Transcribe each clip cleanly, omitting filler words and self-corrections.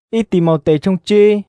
ít tìm màu tệ trong chi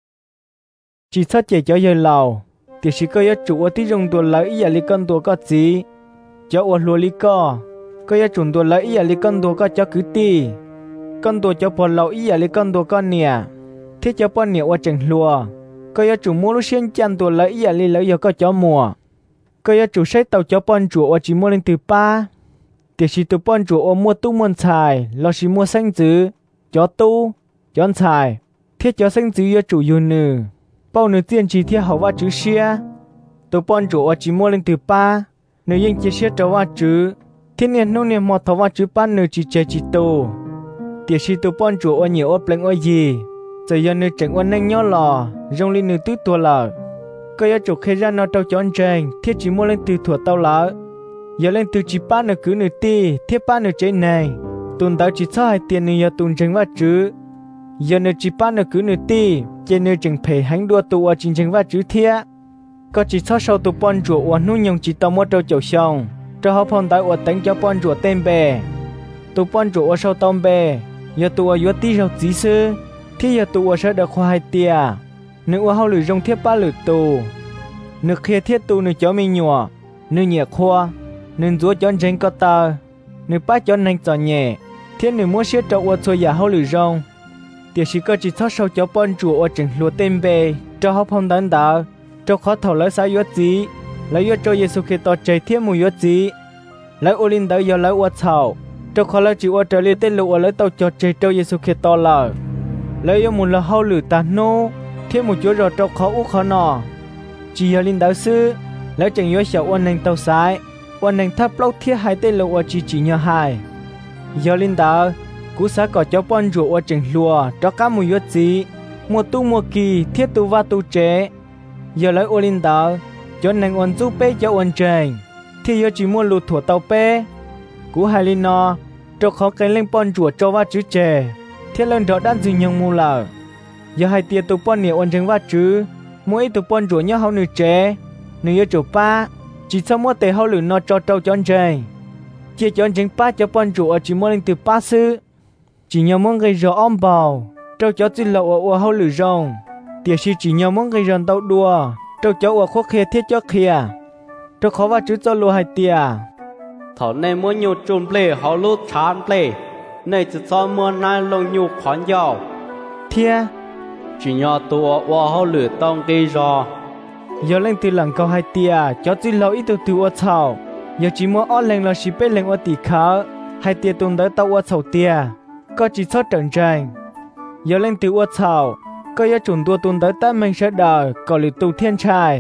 chỉ sát chạy cho giờ lầu thì chỉ có chủ ở tí dùng đồ lấy ý lý con đồ có gì cho ở lúa lý có chuẩn đồ lấy ý lý con đồ có cho cứ ti con đồ cho bỏ lẩu ý lý con đồ có nè thế cho bọn nè ở chẳng lúa có chủ mua lúc xuyên chăn đồ lấy ý lý lấy giờ có cho mùa có chủ xây tàu cho bọn chủ ở chỉ mua lên từ ba thì chỉ từ bọn chủ ở mua tu mua xài lo chỉ mua xanh dữ cho tu cho xài thiết cho xanh dữ cho chủ yêu nữ bao nữ tiền chỉ thiết hậu va chữ xia từ bọn chủ ở chỉ mua lên từ ba nữ yên chỉ xia cho va chữ thiên nhiên nông nghiệp mọt thầu va chữ ba nữ chỉ chơi chỉ tu thì chỉ từ bọn chủ ở nhiều ở pleng ở gì giờ giờ nữ chẳng quan năng nhỏ lò rong lên nữ tứ tua lờ có chủ khi ra nó tàu chọn tranh thiết chỉ mua lên từ thủa tàu lỡ giờ lên từ chỉ ba nữ cứ nữ ti thiết ba nữ chơi này tuần tàu chỉ cho hai tiền nữ giờ tuần tranh va chữ giờ nữ chỉ ba nữ cứ nữ ti trên nữ chẳng phải hành đua tụ ở chính tranh va chữ thiết có chỉ cho sau tụ bọn chủ ở nuôi nhung chỉ tàu mua trâu chậu xong cho họ phong tàu ở đánh cho bọn chủ tên bè tụ bọn chủ ở sau tôm bè giờ tụ ở dưới tí rau tí sư thì giờ tụ ở sau được khoa hai tia nữ ở hậu lử rong thiết ba lử tụ nữ kia thiết tụ nữ chó mình nhọ nữ nhẹ khoa nữ rúa chọn tranh có tờ nữ ba chọn nhanh tròn nhẹ thiết nữ mua xe trâu ở xôi giả hậu lử rong tiệt sĩ có chỉ thoát sau cho bọn chủ ở trường lúa tên bè cho họ phong đánh đỡ cho khó thầu lấy sai yuất gì lấy yuất cho Giêsu Kitô chạy thiết mùi yuất gì lấy Olin đỡ giờ lấy uất thầu cho khó lấy chịu ở trở lại tên lụa lấy tàu cho chạy cho Giêsu Kitô lờ lấy yêu muốn là hậu lử tàn nô thiết một chỗ rồi cho khó út khó nọ chỉ giờ linh đỡ sư lấy chẳng yuất sợ ôn hành tàu sai ôn hành tháp lốc thiết hai tên lụa chỉ nhờ hai giờ linh đỡ cú xã có cho bọn chủ ở trường lúa cho các mùi yuất gì mùa tu mùa kỳ thiết tu va tu chế giờ lấy Olin đỡ cho nên ôn du bê cho ôn trình thì giờ chỉ mua lụt thủa tàu bê cú hai linh nọ cho khó cái lên bọn chủ cho va chữ chế thiết lên đó đan gì nhung mù lờ giờ hai tia tu bọn nhiều ôn trình va chữ mỗi tu bọn chủ nhớ hậu nữ chế nữ giờ chủ ba chỉ sau mua tệ hậu lử nọ cho trâu cho trình chia cho trình ba cho bọn chủ ở chỉ mua lên từ ba sư chỉ nhớ mong gây rõ om bào trâu chó chỉ lậu ở hậu lử rong tiệt sĩ chỉ nhớ mong gây rần tàu đua trâu chó ở khoác khe thiết chó khe trâu khó va chữ cho lùa hai tia thảo này mua nhiều trùm plei họ lút chán plei này chỉ cho mua nai lông nhiều khoản giàu thia chỉ nhớ tua ở hậu lử tông gây rõ giờ lên từ làng câu hai tia chó chỉ lậu ít từ ở thảo giờ chỉ mua ở làng là chỉ bên làng ở tỉ khá hai tia tuần tới tàu ở thảo tia có chỉ sót trận tranh giờ lên từ uất thảo có giờ chuẩn đua tuần tới ta mình sẽ đợi có lì tu thiên trai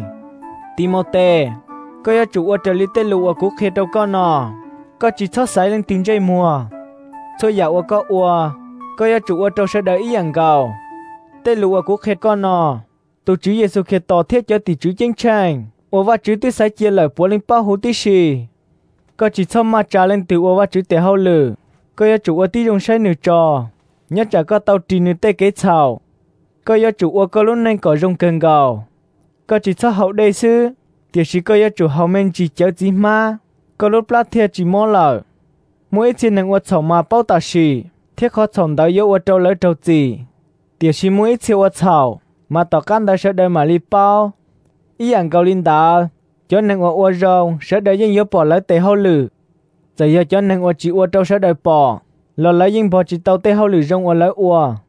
Timote có giờ chủ uất trở lì tê lụa của khế đâu con nọ có chỉ sót sải lên tiếng dây mùa thôi dạo có ua có giờ chủ uất đâu sẽ đợi ý dạng gạo tê lụa của khế con nọ tu chữ Giêsu khế tỏ thiết cho tỷ chữ chiến tranh ua và chữ tí sải chia lời của linh bao hữu tí xì có chỉ sót mà trả lên từ ua và chữ tê hậu lử có giờ chủ ở tí dùng sai nửa trò nhất là có tàu trì nửa tê kế chảo có giờ chủ ở có lúc nên có dùng cần gạo có chỉ cho hậu đây sư thì chỉ có giờ chủ hậu men chỉ chở gì mà có lúc plát thiệt chỉ mò lợ mỗi次能我炒嘛包大事thiết khó trồng到有我trâu lấy trâu gì thì chỉ mỗi次我炒mà tao can đã sẽ đợi mà li bao ý anh cầu linh đạo cho nên我rong sẽ đợi những yếu bỏ lấy tệ hậu lử giờ cho nên chỉ trâu sẽ đợi bỏ lo lấy những bỏ chỉ tàu tê hậu lử rong lấy